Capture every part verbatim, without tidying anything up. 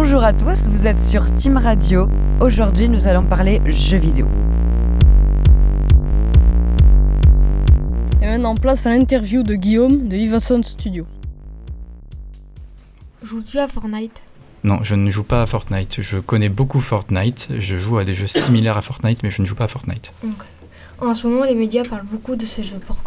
Bonjour à tous, vous êtes sur Team Radio. Aujourd'hui, nous allons parler jeux vidéo. Et maintenant, place à l'interview de Guillaume de Ivason Studio. Joues-tu à Fortnite ? Non, je ne joue pas à Fortnite. Je connais beaucoup Fortnite. Je joue à des jeux similaires à Fortnite, mais je ne joue pas à Fortnite. Donc, en ce moment, les médias parlent beaucoup de ce jeu. Pourquoi ?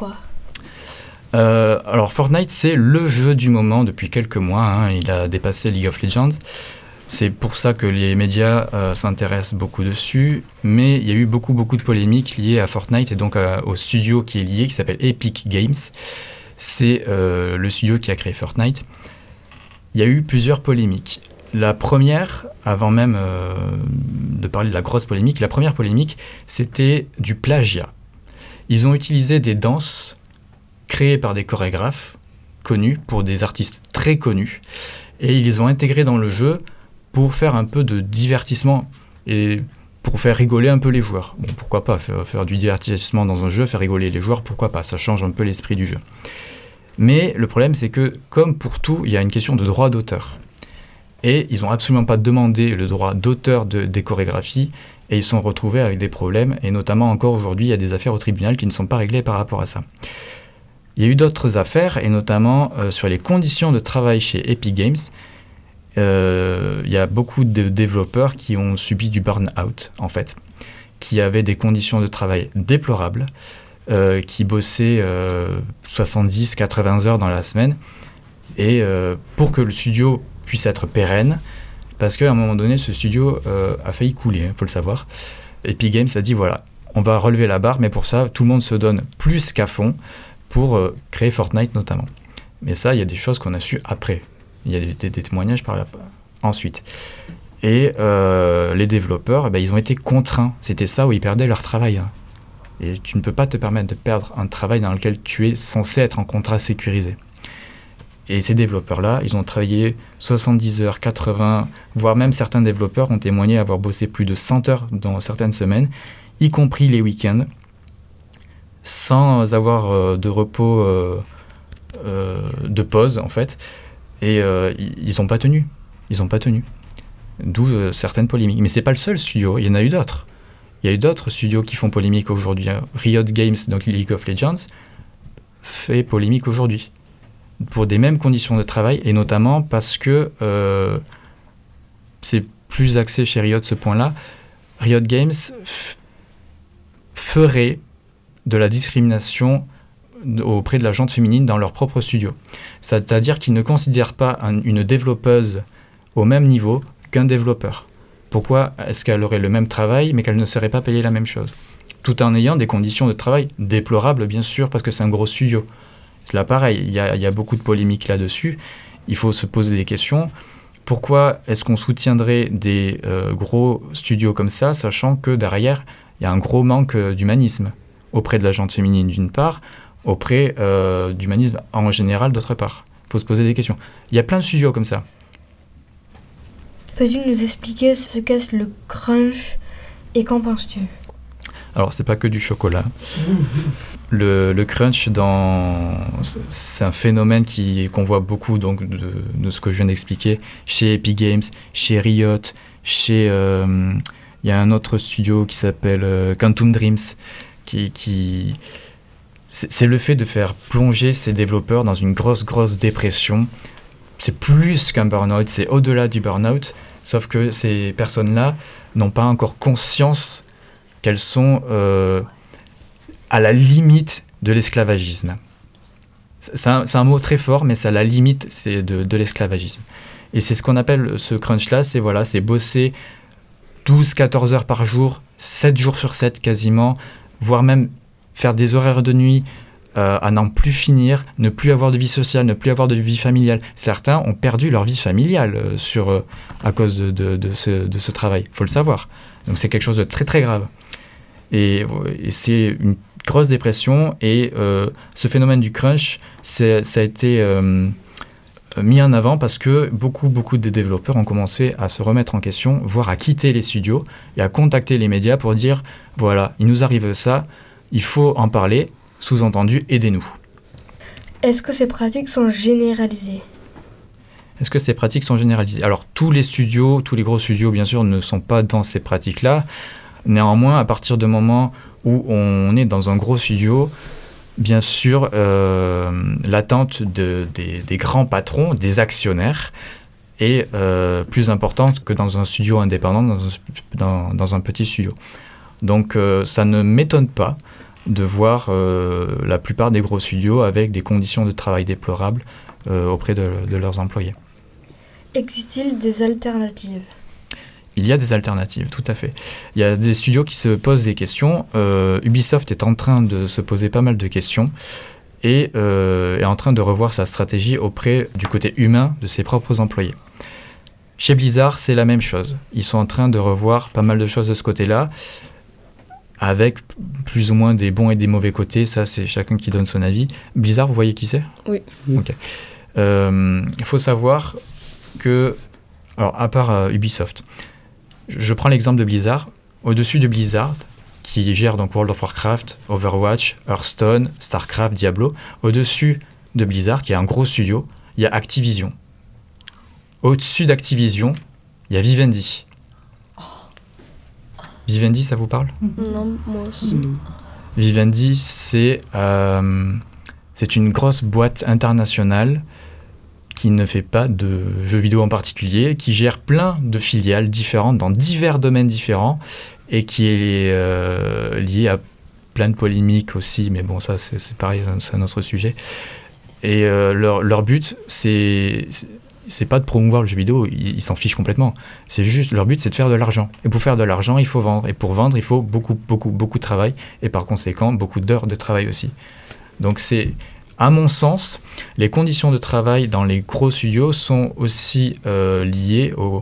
Euh, alors Fortnite, c'est le jeu du moment depuis quelques mois, hein. Il a dépassé League of Legends. C'est pour ça que les médias euh, s'intéressent beaucoup dessus, mais il y a eu beaucoup beaucoup de polémiques liées à Fortnite et donc à, au studio qui est lié, qui s'appelle Epic Games. C'est euh, le studio qui a créé Fortnite. Il y a eu plusieurs polémiques. La première, avant même euh, de parler de la grosse polémique, la première polémique, c'était du plagiat. Ils ont utilisé des danses créés par des chorégraphes connus, pour des artistes très connus, et ils les ont intégrés dans le jeu pour faire un peu de divertissement et pour faire rigoler un peu les joueurs. Bon, pourquoi pas faire, faire du divertissement dans un jeu, faire rigoler les joueurs, pourquoi pas, ça change un peu l'esprit du jeu. Mais le problème, c'est que, comme pour tout, il y a une question de droit d'auteur. Et ils n'ont absolument pas demandé le droit d'auteur de, des chorégraphies, et ils se sont retrouvés avec des problèmes, et notamment encore aujourd'hui, il y a des affaires au tribunal qui ne sont pas réglées par rapport à ça. Il y a eu d'autres affaires, et notamment euh, sur les conditions de travail chez Epic Games. Euh, il y a beaucoup de développeurs qui ont subi du burn-out, en fait, qui avaient des conditions de travail déplorables, euh, qui bossaient euh, soixante-dix à quatre-vingts heures dans la semaine, et euh, pour que le studio puisse être pérenne, parce qu'à un moment donné, ce studio euh, a failli couler, il hein, faut le savoir. Epic Games a dit, voilà, on va relever la barre, mais pour ça, tout le monde se donne plus qu'à fond, pour euh, créer Fortnite notamment. Mais ça, il y a des choses qu'on a su après. Il y a des, des, des témoignages par la... ensuite. Et euh, les développeurs, eh ben, ils ont été contraints. C'était ça où ils perdaient leur travail. Hein. Et tu ne peux pas te permettre de perdre un travail dans lequel tu es censé être en contrat sécurisé. Et ces développeurs-là, ils ont travaillé soixante-dix heures, quatre-vingts, voire même certains développeurs ont témoigné avoir bossé plus de cent heures dans certaines semaines, y compris les week-ends, sans avoir euh, de repos, euh, euh, de pause en fait, et euh, ils n'ont pas tenu, ils n'ont pas tenu, d'où euh, certaines polémiques. Mais c'est pas le seul studio, il y en a eu d'autres. Il y a eu d'autres studios qui font polémique aujourd'hui. Riot Games, donc League of Legends, fait polémique aujourd'hui pour des mêmes conditions de travail, et notamment parce que euh, c'est plus axé chez Riot ce point-là. Riot Games f- ferait de la discrimination auprès de la gente féminine dans leur propre studio. C'est-à-dire qu'ils ne considèrent pas un, une développeuse au même niveau qu'un développeur. Pourquoi est-ce qu'elle aurait le même travail, mais qu'elle ne serait pas payée la même chose ? Tout en ayant des conditions de travail déplorables, bien sûr, parce que c'est un gros studio. C'est là pareil, il y a, il y a beaucoup de polémiques là-dessus. Il faut se poser des questions. Pourquoi est-ce qu'on soutiendrait des euh, gros studios comme ça, sachant que derrière, il y a un gros manque euh, d'humanisme auprès de la gente féminine d'une part, auprès euh, d'humanisme en général d'autre part. Il faut se poser des questions. Il y a plein de studios comme ça. Peux-tu nous expliquer ce qu'est le crunch et qu'en penses-tu ? Alors, c'est pas que du chocolat. Le, le crunch, dans, c'est un phénomène qui, qu'on voit beaucoup donc, de, de ce que je viens d'expliquer chez Epic Games, chez Riot, chez... Euh, il y a un autre studio qui s'appelle euh, Quantum Dreams, qui... qui c'est, c'est le fait de faire plonger ces développeurs dans une grosse, grosse dépression. C'est plus qu'un burn-out, c'est au-delà du burn-out, sauf que ces personnes-là n'ont pas encore conscience qu'elles sont euh, à la limite de l'esclavagisme. C'est un, c'est un mot très fort, mais c'est à la limite c'est de, de l'esclavagisme. Et c'est ce qu'on appelle ce crunch-là, c'est, voilà, c'est bosser douze à quatorze heures par jour, sept jours sur sept quasiment, voire même faire des horaires de nuit euh, à n'en plus finir, ne plus avoir de vie sociale, ne plus avoir de vie familiale. Certains ont perdu leur vie familiale euh, sur, euh, à cause de, de, de, ce, de ce travail, il faut le savoir. Donc c'est quelque chose de très très grave. Et, et c'est une grosse dépression, et euh, ce phénomène du crunch, c'est, ça a été euh, mis en avant parce que beaucoup, beaucoup de développeurs ont commencé à se remettre en question, voire à quitter les studios et à contacter les médias pour dire « Voilà, il nous arrive ça, il faut en parler, sous-entendu, aidez-nous ». Est-ce que ces pratiques sont généralisées ? Est-ce que ces pratiques sont généralisées? Alors, tous les studios, tous les gros studios, bien sûr, ne sont pas dans ces pratiques-là. Néanmoins, à partir du moment où on est dans un gros studio, bien sûr, euh, l'attente de, des, des grands patrons, des actionnaires, est euh, plus importante que dans un studio indépendant, dans un, dans, dans un petit studio. Donc, euh, ça ne m'étonne pas de voir euh, la plupart des gros studios avec des conditions de travail déplorables euh, auprès de, de leurs employés. Existe-t-il des alternatives ? Il y a des alternatives, tout à fait. Il y a des studios qui se posent des questions. Euh, Ubisoft est en train de se poser pas mal de questions et euh, est en train de revoir sa stratégie auprès du côté humain de ses propres employés. Chez Blizzard, c'est la même chose. Ils sont en train de revoir pas mal de choses de ce côté-là, avec plus ou moins des bons et des mauvais côtés. Ça, c'est chacun qui donne son avis. Blizzard, vous voyez qui c'est ? Oui. Ok. Euh, il faut savoir que, alors à part euh, Ubisoft, je prends l'exemple de Blizzard. Au-dessus de Blizzard, qui gère donc World of Warcraft, Overwatch, Hearthstone, Starcraft, Diablo, au-dessus de Blizzard, qui est un gros studio, il y a Activision. Au-dessus d'Activision, il y a Vivendi. Vivendi, ça vous parle ? Non, moi aussi. Vivendi, c'est, euh, c'est une grosse boîte internationale qui ne fait pas de jeux vidéo en particulier, qui gère plein de filiales différentes dans divers domaines différents et qui est euh, lié à plein de polémiques aussi, mais bon, ça c'est, c'est pareil, c'est un autre sujet. Et euh, leur, leur but, c'est, c'est, c'est pas de promouvoir le jeu vidéo, ils, ils s'en fichent complètement. C'est juste, leur but, c'est de faire de l'argent. Et pour faire de l'argent, il faut vendre. Et pour vendre, il faut beaucoup, beaucoup, beaucoup de travail. Et par conséquent, beaucoup d'heures de travail aussi. Donc c'est... À mon sens, les conditions de travail dans les gros studios sont aussi euh, liées au...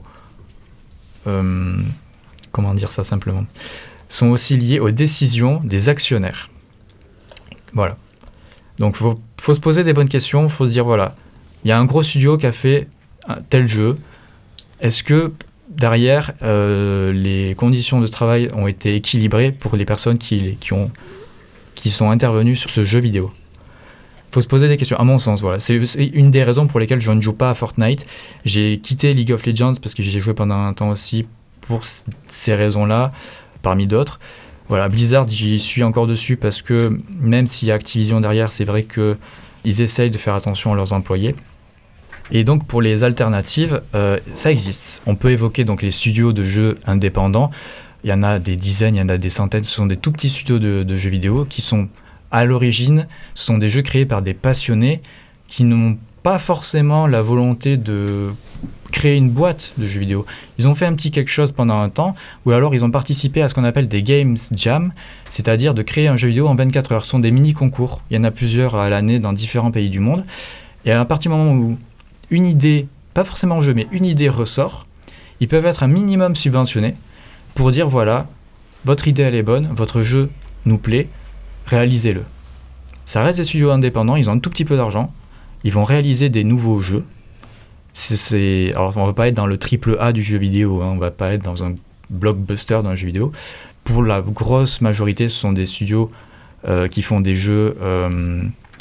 Euh, comment dire ça simplement ? Sont aussi liées aux décisions des actionnaires. Voilà. Donc, il faut, faut se poser des bonnes questions. Il faut se dire, voilà, il y a un gros studio qui a fait un tel jeu. Est-ce que derrière, euh, les conditions de travail ont été équilibrées pour les personnes qui, qui, ont, qui sont intervenues sur ce jeu vidéo ? Il faut se poser des questions, à mon sens, voilà. C'est une des raisons pour lesquelles je ne joue pas à Fortnite. J'ai quitté League of Legends parce que j'ai joué pendant un temps aussi pour ces raisons-là, parmi d'autres. Voilà, Blizzard, j'y suis encore dessus parce que même s'il y a Activision derrière, c'est vrai qu'ils essayent de faire attention à leurs employés. Et donc pour les alternatives, euh, ça existe. On peut évoquer donc les studios de jeux indépendants. Il y en a des dizaines, il y en a des centaines. Ce sont des tout petits studios de, de jeux vidéo qui sont... À l'origine, ce sont des jeux créés par des passionnés qui n'ont pas forcément la volonté de créer une boîte de jeux vidéo. Ils ont fait un petit quelque chose pendant un temps, ou alors ils ont participé à ce qu'on appelle des Games Jam, c'est-à-dire de créer un jeu vidéo en vingt-quatre heures. Ce sont des mini-concours. Il y en a plusieurs à l'année dans différents pays du monde. Et à partir du moment où une idée, pas forcément un jeu, mais une idée ressort, ils peuvent être un minimum subventionnés pour dire, voilà, votre idée elle est bonne, votre jeu nous plaît, réalisez-le. Ça reste des studios indépendants, ils ont un tout petit peu d'argent, ils vont réaliser des nouveaux jeux. C'est, c'est... Alors on ne va pas être dans le triple A du jeu vidéo, hein, on ne va pas être dans un blockbuster d'un jeu vidéo. Pour la grosse majorité, ce sont des studios euh, qui font des jeux euh,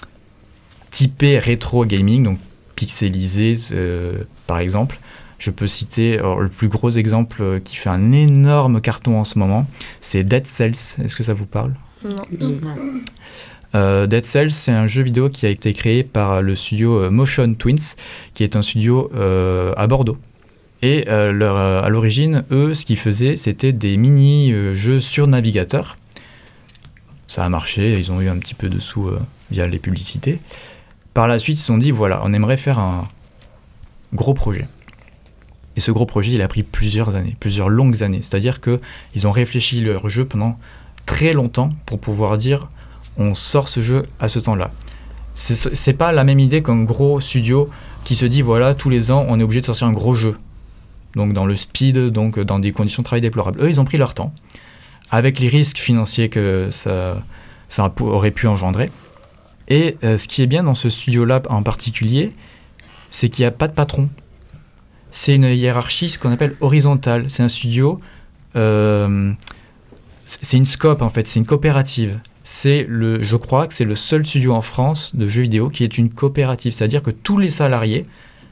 typés rétro gaming, donc pixelisés euh, par exemple. Je peux citer alors, le plus gros exemple euh, qui fait un énorme carton en ce moment, c'est Dead Cells. Est-ce que ça vous parle ? Non. Euh, Dead Cells, c'est un jeu vidéo qui a été créé par le studio euh, Motion Twins, qui est un studio euh, à Bordeaux. Et euh, leur, euh, à l'origine, eux, ce qu'ils faisaient, c'était des mini-jeux sur navigateur. Ça a marché, ils ont eu un petit peu de sous euh, via les publicités. Par la suite, ils se sont dit, voilà, on aimerait faire un gros projet. Et ce gros projet, il a pris plusieurs années, plusieurs longues années. C'est-à-dire qu'ils ont réfléchi leur jeu pendant très longtemps pour pouvoir dire on sort ce jeu à ce temps-là. C'est, c'est pas la même idée qu'un gros studio qui se dit voilà, tous les ans on est obligé de sortir un gros jeu. Donc dans le speed, donc dans des conditions de travail déplorables. Eux, ils ont pris leur temps, avec les risques financiers que ça, ça aurait pu engendrer. Et euh, ce qui est bien dans ce studio-là en particulier, c'est qu'il n'y a pas de patron. C'est une hiérarchie, ce qu'on appelle horizontale. C'est un studio... Euh, c'est une scope en fait, c'est une coopérative. C'est le, je crois que c'est le seul studio en France de jeux vidéo qui est une coopérative, c'est-à-dire que tous les salariés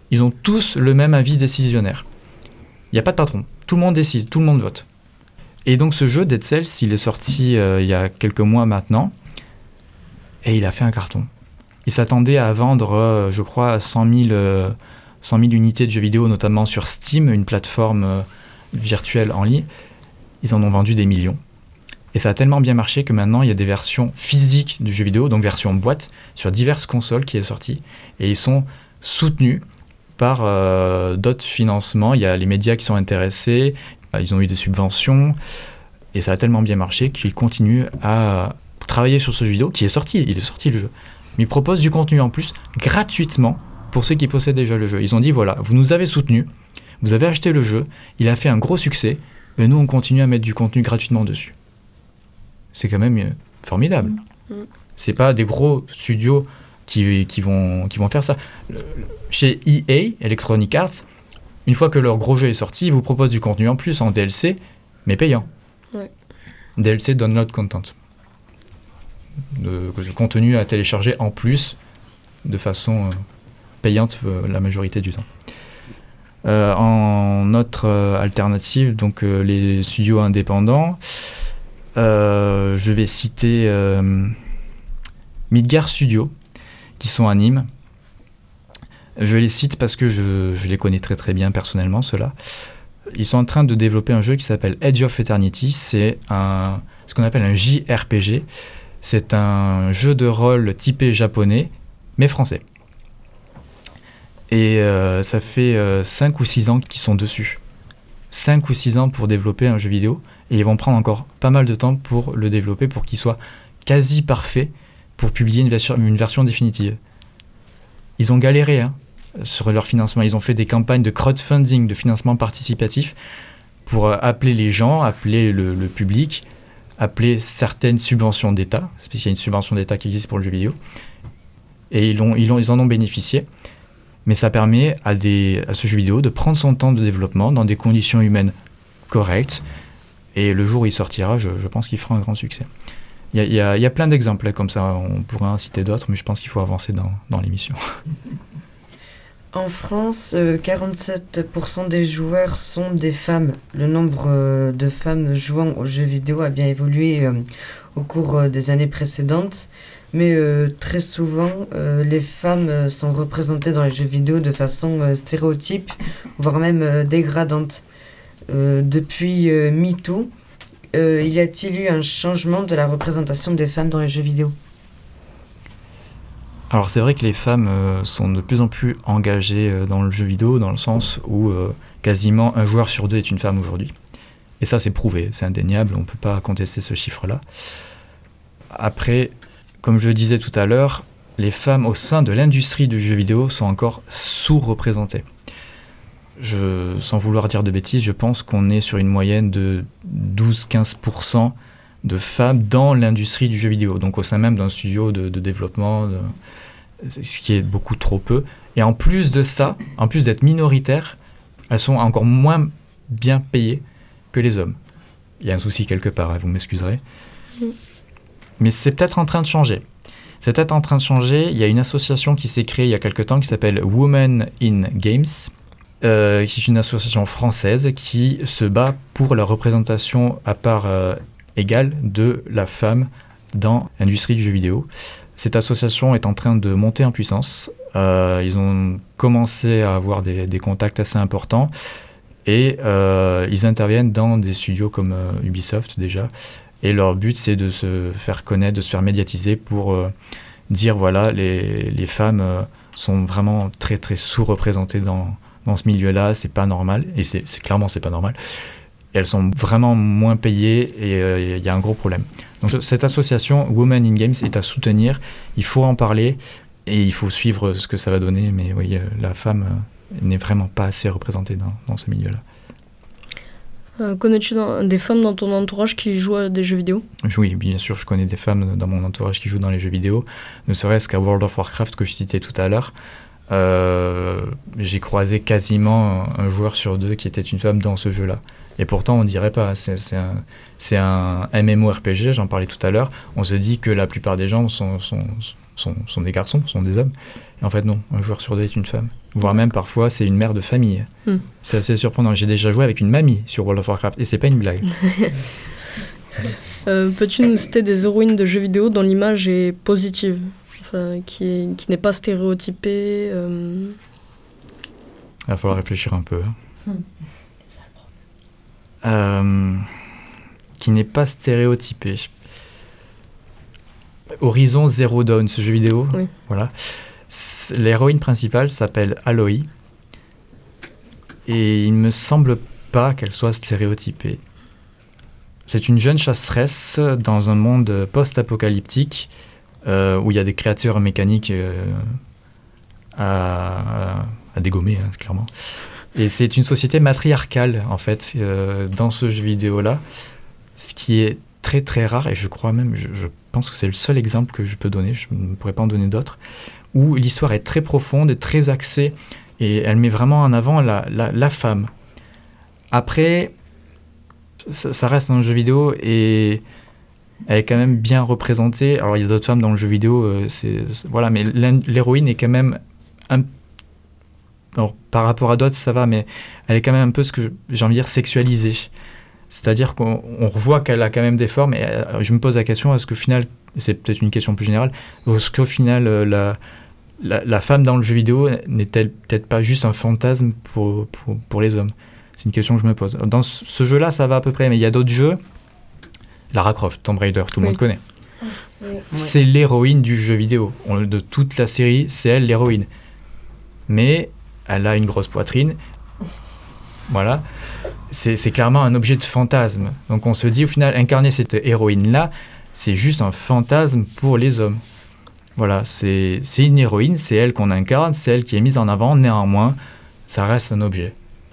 ils ont tous le même avis décisionnaire. Il n'y a pas de patron. Tout le monde décide, tout le monde vote. Et donc ce jeu, Dead Cells, il est sorti euh, il y a quelques mois maintenant, et il a fait un carton. Il s'attendait à vendre, euh, je crois, cent mille, euh, cent mille unités de jeux vidéo, notamment sur Steam, une plateforme euh, virtuelle en ligne. Ils en ont vendu des millions. Et ça a tellement bien marché que maintenant, il y a des versions physiques du jeu vidéo, donc version boîte, sur diverses consoles qui est sortie. Et ils sont soutenus par euh, d'autres financements. Il y a les médias qui sont intéressés, ils ont eu des subventions, et ça a tellement bien marché qu'ils continuent à travailler sur ce jeu vidéo qui est sorti, il est sorti le jeu. Mais ils proposent du contenu en plus, gratuitement, pour ceux qui possèdent déjà le jeu. Ils ont dit, voilà, vous nous avez soutenus, vous avez acheté le jeu, il a fait un gros succès, et nous on continue à mettre du contenu gratuitement dessus. C'est quand même euh, formidable. Mmh. C'est pas des gros studios qui, qui, vont, qui vont faire ça. Le, chez E A, Electronic Arts, une fois que leur gros jeu est sorti, ils vous proposent du contenu en plus en D L C, mais payant. Ouais. D L C, Download Content. De, de contenu à télécharger en plus, de façon euh, payante euh, la majorité du temps. Euh, en autre euh, alternative, donc euh, les studios indépendants, euh, je vais citer euh, Midgar Studio, qui sont à Nîmes. Je les cite parce que je, je les connais très très bien personnellement, ceux-là. Ils sont en train de développer un jeu qui s'appelle Edge of Eternity. C'est un, ce qu'on appelle un J R P G. C'est un jeu de rôle typé japonais, mais français. Et euh, ça fait euh, cinq ou six ans qu'ils sont dessus. cinq ou six ans pour développer un jeu vidéo. Et ils vont prendre encore pas mal de temps pour le développer, pour qu'il soit quasi parfait, pour publier une version, une version définitive. Ils ont galéré, hein, sur leur financement. Ils ont fait des campagnes de crowdfunding, de financement participatif, pour euh, appeler les gens, appeler le, le public, appeler certaines subventions d'État, parce qu'il y a une subvention d'État qui existe pour le jeu vidéo, et ils, ont, ils, ont, ils en ont bénéficié. Mais ça permet à, des, à ce jeu vidéo de prendre son temps de développement dans des conditions humaines correctes, et le jour où il sortira, je, je pense qu'il fera un grand succès. Il y, y, a, y a plein d'exemples comme ça, on pourrait en citer d'autres, mais je pense qu'il faut avancer dans, dans l'émission. En France, euh, quarante-sept pour cent des joueurs sont des femmes. Le nombre euh, de femmes jouant aux jeux vidéo a bien évolué euh, au cours euh, des années précédentes, mais euh, très souvent, euh, les femmes euh, sont représentées dans les jeux vidéo de façon euh, stéréotype, voire même euh, dégradante. Euh, depuis euh, MeToo, euh, y a-t-il eu un changement de la représentation des femmes dans les jeux vidéo ? Alors c'est vrai que les femmes euh, sont de plus en plus engagées euh, dans le jeu vidéo, dans le sens où euh, quasiment un joueur sur deux est une femme aujourd'hui. Et ça c'est prouvé, c'est indéniable, on ne peut pas contester ce chiffre-là. Après, comme je le disais tout à l'heure, les femmes au sein de l'industrie du jeu vidéo sont encore sous-représentées. Je, sans vouloir dire de bêtises, je pense qu'on est sur une moyenne de douze à quinze pour cent de femmes dans l'industrie du jeu vidéo, donc au sein même d'un studio de, de développement, de, ce qui est beaucoup trop peu. Et en plus de ça, en plus d'être minoritaires, elles sont encore moins bien payées que les hommes. Il y a un souci quelque part, hein, vous m'excuserez. Mm. Mais c'est peut-être en train de changer. C'est peut-être en train de changer. Il y a une association qui s'est créée il y a quelque temps qui s'appelle Women in Games, euh, qui est une association française qui se bat pour la représentation à part euh, égale de la femme dans l'industrie du jeu vidéo. Cette association est en train de monter en puissance. Euh, ils ont commencé à avoir des, des contacts assez importants et euh, ils interviennent dans des studios comme euh, Ubisoft déjà. Et leur but, c'est de se faire connaître, de se faire médiatiser pour euh, dire, voilà, les, les femmes euh, sont vraiment très, très sous-représentées dans, dans ce milieu-là. C'est pas normal. Et c'est, c'est clairement, c'est pas normal. Et elles sont vraiment moins payées et il euh, y a un gros problème. Donc cette association Women in Games est à soutenir. Il faut en parler et il faut suivre ce que ça va donner. Mais oui, euh, la femme euh, n'est vraiment pas assez représentée dans, dans ce milieu-là. Euh, connais-tu dans, des femmes dans ton entourage qui jouent à des jeux vidéo ? Oui, bien sûr, je connais des femmes dans mon entourage qui jouent dans les jeux vidéo, ne serait-ce qu'à World of Warcraft que je citais tout à l'heure. Euh, j'ai croisé quasiment un joueur sur deux qui était une femme dans ce jeu-là. Et pourtant, on ne dirait pas, c'est, c'est, un, c'est un MMORPG, j'en parlais tout à l'heure, on se dit que la plupart des gens sont, sont, sont, sont des garçons, sont des hommes. Et en fait, non, un joueur sur deux est une femme. Voire même parfois, c'est une mère de famille. Mm. C'est assez surprenant. J'ai déjà joué avec une mamie sur World of Warcraft, et c'est pas une blague. euh, peux-tu nous citer des héroïnes de jeux vidéo dont l'image est positive, enfin, qui, est, qui n'est pas stéréotypée euh... Il va falloir réfléchir un peu. Mm. Euh, qui n'est pas stéréotypée. Horizon Zero Dawn, ce jeu vidéo. Oui. Voilà. L'héroïne principale s'appelle Aloy. Et il ne me semble pas qu'elle soit stéréotypée. C'est une jeune chasseresse dans un monde post-apocalyptique euh, où il y a des créatures mécaniques euh, à, à, à dégommer, hein, clairement. Et c'est une société matriarcale, en fait, euh, dans ce jeu vidéo-là, ce qui est très très rare, et je crois même, je, je pense que c'est le seul exemple que je peux donner, je ne pourrais pas en donner d'autres, où l'histoire est très profonde et très axée, et elle met vraiment en avant la, la, la femme. Après, ça, ça reste un jeu vidéo, et elle est quand même bien représentée. Alors il y a d'autres femmes dans le jeu vidéo, euh, c'est, c'est, voilà, mais l'héroïne est quand même un Alors, par rapport à d'autres, ça va, mais elle est quand même un peu, ce que j'ai envie de dire, sexualisée. C'est-à-dire qu'on on revoit qu'elle a quand même des formes, et euh, je me pose la question, est-ce qu'au final, c'est peut-être une question plus générale, est-ce qu'au final, euh, la, la, la femme dans le jeu vidéo n'est-elle peut-être pas juste un fantasme pour, pour, pour les hommes ? C'est une question que je me pose. Dans ce, ce jeu-là, ça va à peu près, mais il y a d'autres jeux. Lara Croft, Tomb Raider, tout le oui. monde connaît. Oui. C'est l'héroïne du jeu vidéo. On, de toute la série, c'est elle l'héroïne. Mais elle a une grosse poitrine. Voilà. C'est, c'est clairement un objet de fantasme. Donc on se dit, au final, incarner cette héroïne-là, c'est juste un fantasme pour les hommes. Voilà, c'est, c'est une héroïne, c'est elle qu'on incarne, c'est elle qui est mise en avant. Néanmoins, ça reste un objet.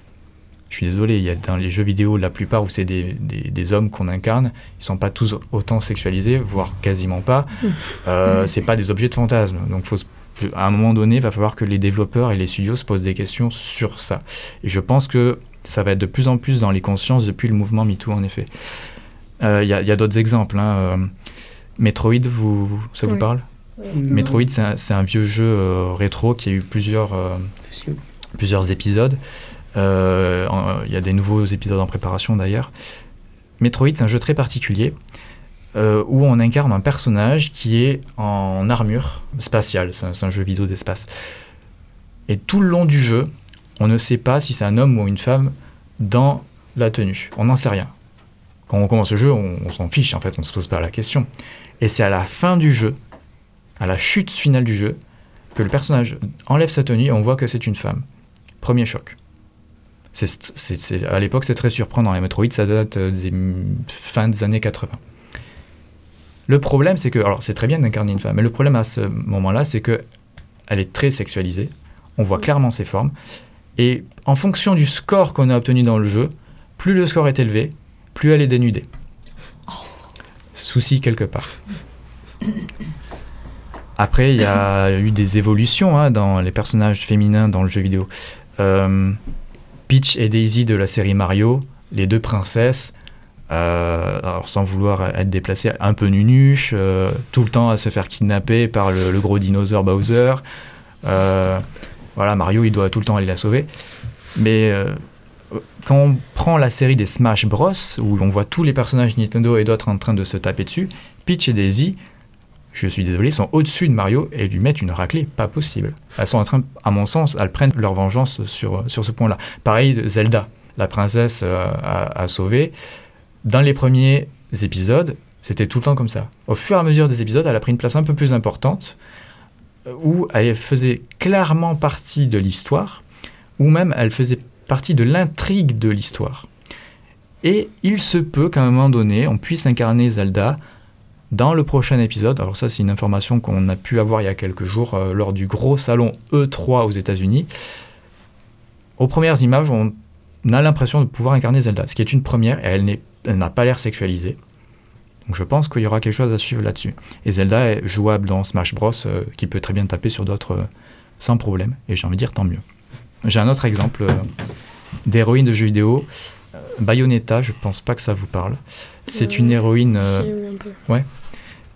Je suis désolé, il y a dans les jeux vidéo, la plupart où c'est des, des, des hommes qu'on incarne, ils ne sont pas tous autant sexualisés, voire quasiment pas. Euh, c'est pas des objets de fantasme. Donc faut se à un moment donné, il va falloir que les développeurs et les studios se posent des questions sur ça. Et je pense que ça va être de plus en plus dans les consciences depuis le mouvement MeToo, en effet. Il euh, y, y a d'autres exemples. Hein. Euh, Metroid, vous, vous, ça oui. vous parle ? Oui. Metroid, c'est un, c'est un vieux jeu euh, rétro qui a eu plusieurs, euh, plusieurs épisodes. Il euh, y a des nouveaux épisodes en préparation, d'ailleurs. Metroid, c'est un jeu très particulier. Euh, où on incarne un personnage qui est en armure spatiale. C'est un, c'est un jeu vidéo d'espace. Et tout le long du jeu, on ne sait pas si c'est un homme ou une femme dans la tenue. On n'en sait rien. Quand on commence le jeu, on, on s'en fiche, en fait, on ne se pose pas la question. Et c'est à la fin du jeu, à la chute finale du jeu, que le personnage enlève sa tenue et on voit que c'est une femme. Premier choc. C'est, c'est, c'est, à l'époque, c'est très surprenant. Les Metroid, ça date des fins des années quatre-vingts. Le problème, c'est que... Alors, c'est très bien d'incarner une femme, mais le problème à ce moment-là, c'est qu'elle est très sexualisée. On voit clairement ses formes. Et en fonction du score qu'on a obtenu dans le jeu, plus le score est élevé, plus elle est dénudée. Souci quelque part. Après, il y a eu des évolutions hein, dans les personnages féminins dans le jeu vidéo. Euh, Peach et Daisy de la série Mario, les deux princesses... Euh, alors sans vouloir être déplacé, un peu nunuche, euh, tout le temps à se faire kidnapper par le, le gros dinosaure Bowser. Euh, voilà, Mario, il doit tout le temps aller la sauver. Mais euh, quand on prend la série des Smash Bros, où on voit tous les personnages Nintendo et d'autres en train de se taper dessus, Peach et Daisy, je suis désolé, sont au-dessus de Mario et lui mettent une raclée pas possible. Elles sont en train, à mon sens, elles prennent leur vengeance sur, sur ce point-là. Pareil, Zelda, la princesse euh, à, à sauver. Dans les premiers épisodes, c'était tout le temps comme ça. Au fur et à mesure des épisodes, elle a pris une place un peu plus importante, où elle faisait clairement partie de l'histoire, ou même elle faisait partie de l'intrigue de l'histoire. Et il se peut qu'à un moment donné, on puisse incarner Zelda dans le prochain épisode. Alors ça, c'est une information qu'on a pu avoir il y a quelques jours, euh, lors du gros salon E trois aux États-Unis. Aux premières images, on a l'impression de pouvoir incarner Zelda, ce qui est une première, et elle n'est Elle n'a pas l'air sexualisée. Donc je pense qu'il y aura quelque chose à suivre là-dessus. Et Zelda est jouable dans Smash Bros, euh, qui peut très bien taper sur d'autres euh, sans problème. Et j'ai envie de dire tant mieux. J'ai un autre exemple euh, d'héroïne de jeux vidéo. Euh, Bayonetta, je pense pas que ça vous parle. C'est euh, une héroïne... Euh, si, oui, un peu. Ouais.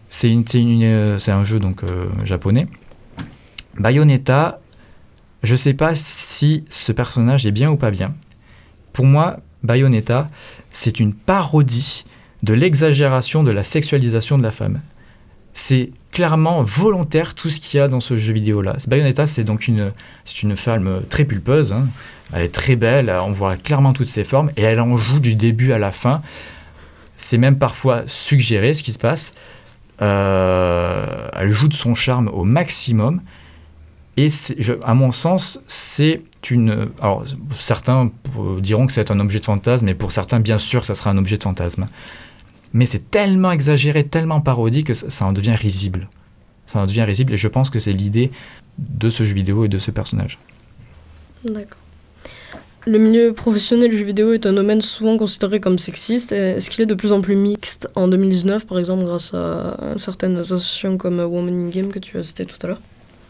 C'est, une, c'est, une, euh, c'est un jeu donc, euh, japonais. Bayonetta, je ne sais pas si ce personnage est bien ou pas bien. Pour moi, Bayonetta, c'est une parodie de l'exagération de la sexualisation de la femme. C'est clairement volontaire tout ce qu'il y a dans ce jeu vidéo-là. Bayonetta, c'est donc une, c'est une femme très pulpeuse, hein. Elle est très belle, on voit clairement toutes ses formes, et elle en joue du début à la fin. C'est même parfois suggéré ce qui se passe. Euh, elle joue de son charme au maximum. Et c'est, je, à mon sens, c'est une... Alors, certains diront que c'est un objet de fantasme, et pour certains, bien sûr, que ça sera un objet de fantasme. Mais c'est tellement exagéré, tellement parodique que ça, ça en devient risible. Ça en devient risible, et je pense que c'est l'idée de ce jeu vidéo et de ce personnage. D'accord. Le milieu professionnel du jeu vidéo est un domaine souvent considéré comme sexiste. Est-ce qu'il est de plus en plus mixte en deux mille dix-neuf, par exemple, grâce à certaines associations comme Women in Game que tu as cité tout à l'heure?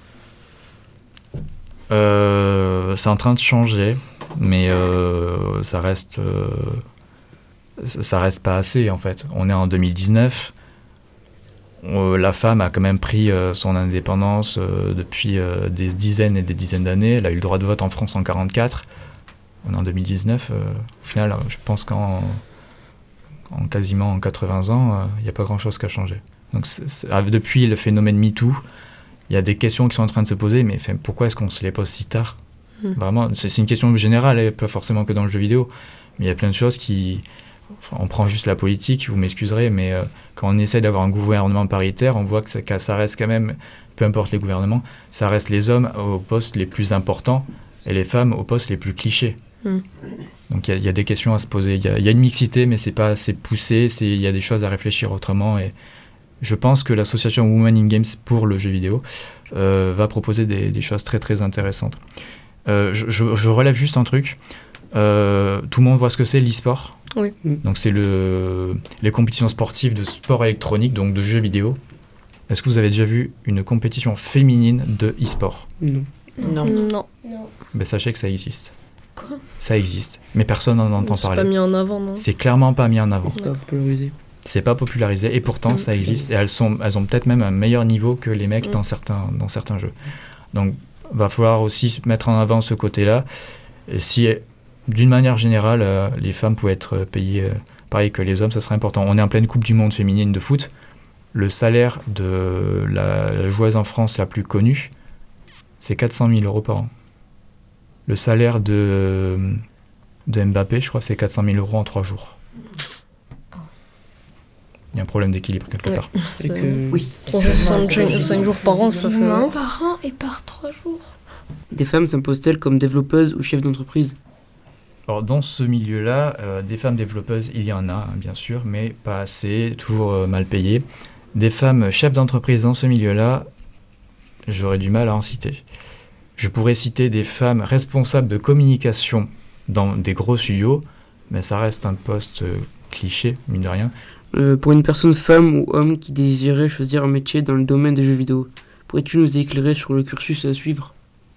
Euh, c'est en train de changer, mais euh, ça reste, euh, ça reste pas assez en fait. On est en deux mille dix-neuf, euh, la femme a quand même pris euh, son indépendance euh, depuis euh, des dizaines et des dizaines d'années. Elle a eu le droit de vote en France en quarante-quatre. On est en deux mille dix-neuf. Euh, au final, je pense qu'en en quasiment en quatre-vingts ans, il euh, n'y a pas grand-chose qui a changé. Donc c'est, c'est, depuis le phénomène MeToo, il y a des questions qui sont en train de se poser, mais enfin, pourquoi est-ce qu'on se les pose si tard ? mmh. Vraiment, c'est, c'est une question générale, et pas forcément que dans le jeu vidéo, mais il y a plein de choses qui... Enfin, on prend juste la politique, vous m'excuserez, mais euh, quand on essaie d'avoir un gouvernement paritaire, on voit que ça, que ça reste quand même, peu importe les gouvernements, ça reste les hommes aux postes les plus importants et les femmes aux postes les plus clichés. mmh. Donc il y, y a des questions à se poser. Il y, y a une mixité, mais c'est pas assez poussé, il y a des choses à réfléchir autrement, et je pense que l'association Women in Games pour le jeu vidéo euh, va proposer des, des choses très très intéressantes. Euh, je, je, je relève juste un truc. Euh, tout le monde voit ce que c'est l'e-sport. Oui. Donc c'est le, les compétitions sportives de sport électronique, donc de jeux vidéo. Est-ce que vous avez déjà vu une compétition féminine de e-sport ? Non. Non. Non. Non. Ben, sachez que ça existe. Quoi ? Ça existe, mais personne n'en entend c'est parler. C'est pas mis en avant, non ? C'est clairement pas mis en avant. C'est pas popularisé. C'est pas popularisé, et pourtant mmh. ça existe, et elles, sont, elles ont peut-être même un meilleur niveau que les mecs mmh. dans, certains, dans certains jeux. Donc il va falloir aussi mettre en avant ce côté-là. Et si, d'une manière générale, euh, les femmes pouvaient être payées euh, pareil que les hommes, ça serait important. On est en pleine Coupe du Monde féminine de foot. Le salaire de la, la joueuse en France la plus connue, c'est quatre cent mille euros par an. Le salaire de, de Mbappé, je crois, c'est quatre cent mille euros en trois jours. Il y a un problème d'équilibre quelque ouais, part. C'est que... Oui. trois cent soixante-cinq jours par an, ça fait... Un par an et par trois jours. Des femmes s'imposent-elles comme développeuses ou chefs d'entreprise ? Alors dans ce milieu-là, euh, des femmes développeuses, il y en a, hein, bien sûr, mais pas assez, toujours euh, mal payées. Des femmes chefs d'entreprise dans ce milieu-là, j'aurais du mal à en citer. Je pourrais citer des femmes responsables de communication dans des gros studios, mais ça reste un poste euh, cliché, mine de rien. Euh, pour une personne femme ou homme qui désirait choisir un métier dans le domaine des jeux vidéo, pourrais-tu nous éclairer sur le cursus à suivre ?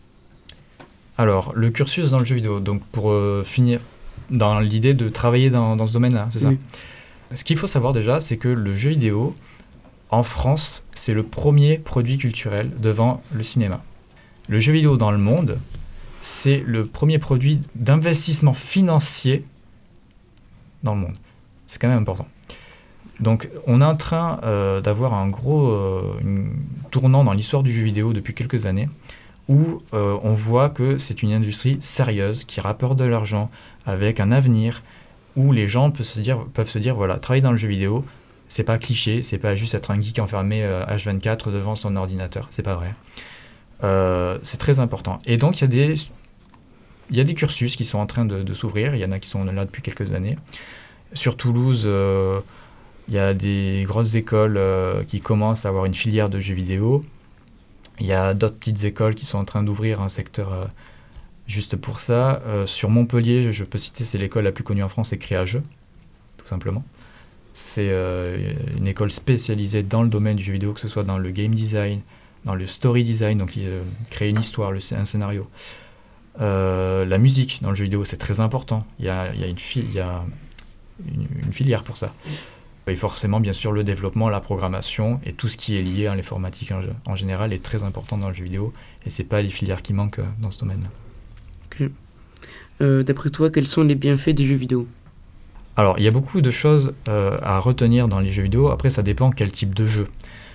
Alors, le cursus dans le jeu vidéo, donc pour euh, finir dans l'idée de travailler dans, dans ce domaine-là, c'est ça ? Oui. Ce qu'il faut savoir déjà, c'est que le jeu vidéo, en France, c'est le premier produit culturel devant le cinéma. Le jeu vidéo dans le monde, c'est le premier produit d'investissement financier dans le monde. C'est quand même important. Donc, on est en train euh, d'avoir un gros euh, une tournant dans l'histoire du jeu vidéo depuis quelques années, où euh, on voit que c'est une industrie sérieuse, qui rapporte de l'argent, avec un avenir, où les gens peuvent se dire, peuvent se dire voilà, travailler dans le jeu vidéo, c'est pas cliché, c'est pas juste être un geek enfermé euh, H vingt-quatre devant son ordinateur, c'est pas vrai. Euh, c'est très important. Et donc, il y a des, il y a des cursus qui sont en train de, de s'ouvrir, il y en a qui sont là depuis quelques années. Sur Toulouse, euh, il y a des grosses écoles euh, qui commencent à avoir une filière de jeux vidéo. Il y a d'autres petites écoles qui sont en train d'ouvrir un secteur euh, juste pour ça. Euh, sur Montpellier, je peux citer, c'est l'école la plus connue en France, c'est Créageux, tout simplement. C'est euh, une école spécialisée dans le domaine du jeu vidéo, que ce soit dans le game design, dans le story design, donc euh, créer une histoire, le, un scénario. Euh, la musique dans le jeu vidéo, c'est très important. Il y a, il y a, une, fi- il y a une, une filière pour ça. Et forcément, bien sûr, le développement, la programmation et tout ce qui est lié à l'informatique en, en général est très important dans le jeu vidéo. Et c'est pas les filières qui manquent dans ce domaine. Ok. Euh, d'après toi, quels sont les bienfaits des jeux vidéo ? Alors, il y a beaucoup de choses euh, à retenir dans les jeux vidéo. Après, ça dépend quel type de jeu.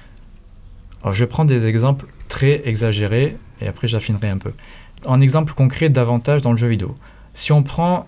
Alors, je vais prendre des exemples très exagérés et après, j'affinerai un peu. Un exemple concret d'avantage dans le jeu vidéo. Si on prend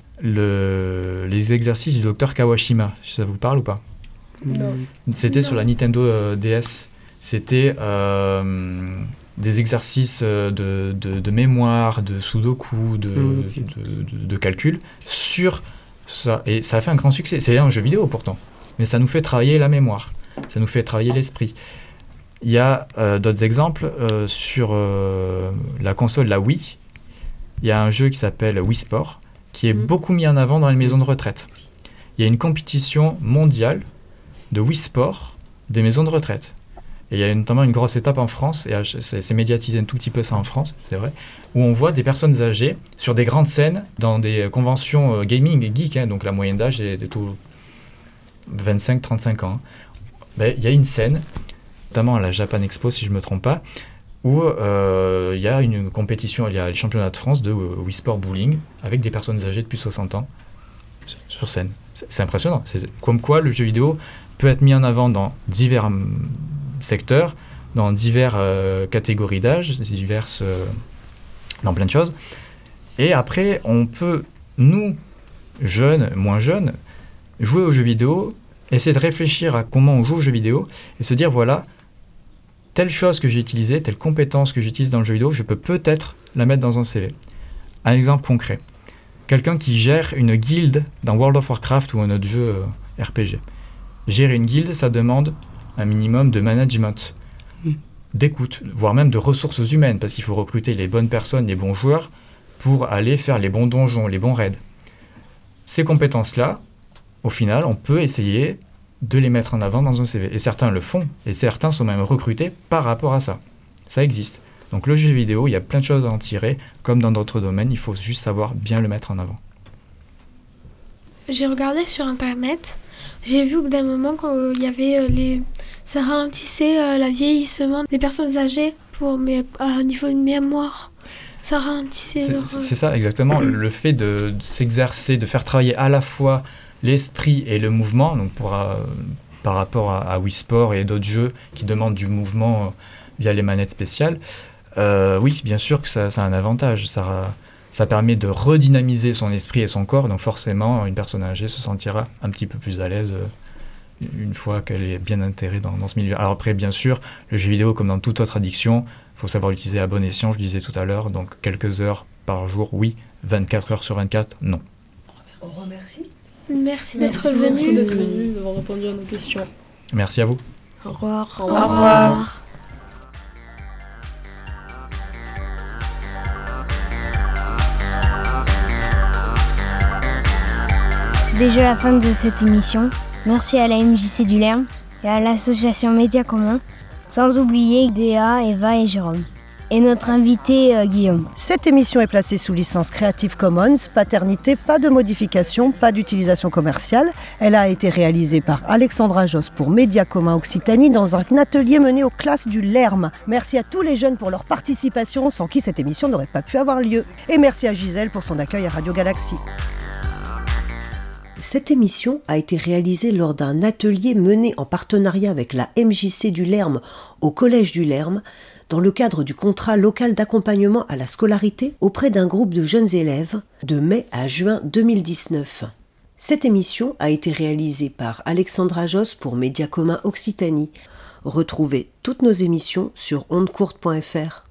le, les exercices du docteur Kawashima, ça vous parle ou pas ? Non. C'était Non. sur la Nintendo euh, D S. C'était euh, des exercices de, de, de mémoire, de sudoku, de, mmh, okay. de, de, de calcul sur ça. Et ça a fait un grand succès. C'est un jeu vidéo pourtant. Mais ça nous fait travailler la mémoire. Ça nous fait travailler l'esprit. Il y a euh, d'autres exemples euh, sur euh, la console, la Wii. Il y a un jeu qui s'appelle Wii Sport, qui est mmh. beaucoup mis en avant dans les maisons de retraite. Il y a une compétition mondiale de Wii Sport des maisons de retraite. Et il y a notamment une grosse étape en France, et c'est, c'est médiatisé un tout petit peu ça en France, c'est vrai, où on voit des personnes âgées sur des grandes scènes dans des conventions euh, gaming et geek, hein, donc la moyenne d'âge est de tout vingt-cinq à trente-cinq ans. Ben, il y a une scène, notamment à la Japan Expo si je ne me trompe pas, où euh, il y a une compétition, il y a les championnats de France de euh, Wii Sport Bowling avec des personnes âgées de plus de soixante ans sur scène. C'est, c'est impressionnant. C'est comme quoi le jeu vidéo peut être mis en avant dans divers hum, secteurs, dans diverses euh, catégories d'âge, diverses, euh, dans plein de choses. Et après, on peut, nous, jeunes, moins jeunes, jouer aux jeux vidéo, essayer de réfléchir à comment on joue aux jeux vidéo et se dire, voilà, telle chose que j'ai utilisée, telle compétence que j'utilise dans le jeu vidéo, je peux peut-être la mettre dans un C V. Un exemple concret. Quelqu'un qui gère une guilde dans World of Warcraft ou un autre jeu euh, R P G. Gérer une guilde, ça demande un minimum de management, mmh. d'écoute, voire même de ressources humaines, parce qu'il faut recruter les bonnes personnes, les bons joueurs, pour aller faire les bons donjons, les bons raids. Ces compétences-là, au final, on peut essayer de les mettre en avant dans un C V. Et certains le font, et certains sont même recrutés par rapport à ça. Ça existe. Donc le jeu vidéo, il y a plein de choses à en tirer, comme dans d'autres domaines, il faut juste savoir bien le mettre en avant. J'ai regardé sur internet, j'ai vu au bout d'un moment qu'il y avait euh, les... ça ralentissait euh, la vieillissement des personnes âgées pour mais à niveau de mémoire. Ça ralentissait. C'est, leur... c'est ça exactement, le fait de, de s'exercer, de faire travailler à la fois l'esprit et le mouvement, donc pour, euh, par rapport à, à Wii Sport et d'autres jeux qui demandent du mouvement euh, via les manettes spéciales, euh, oui, bien sûr que ça, ça a un avantage. Ça, ça permet de redynamiser son esprit et son corps, donc forcément, une personne âgée se sentira un petit peu plus à l'aise euh, une fois qu'elle est bien intégrée dans, dans ce milieu. Alors après, bien sûr, le jeu vidéo, comme dans toute autre addiction, il faut savoir l'utiliser à bon escient, je disais tout à l'heure, donc quelques heures par jour, oui, vingt-quatre heures sur vingt-quatre, non. Au revoir, merci. Merci d'être Merci venu. Merci d'être venu, d'avoir répondu à nos questions. Merci à vous. Au revoir. Au revoir. Au revoir. C'est déjà la fin de cette émission. Merci à la M J C du Lerme et à l'association Média Commun, sans oublier Béa, Eva et Jérôme. Et notre invité euh, Guillaume. Cette émission est placée sous licence Creative Commons, paternité, pas de modification, pas d'utilisation commerciale. Elle a été réalisée par Alexandra Josse pour Média Commun Occitanie dans un atelier mené aux classes du Lerme. Merci à tous les jeunes pour leur participation, sans qui cette émission n'aurait pas pu avoir lieu. Et merci à Gisèle pour son accueil à Radio Galaxy. Cette émission a été réalisée lors d'un atelier mené en partenariat avec la M J C du Lerme au Collège du Lerme, dans le cadre du contrat local d'accompagnement à la scolarité auprès d'un groupe de jeunes élèves de mai à juin deux mille dix-neuf. Cette émission a été réalisée par Alexandra Josse pour Média Commun Occitanie. Retrouvez toutes nos émissions sur ondecourte point f r.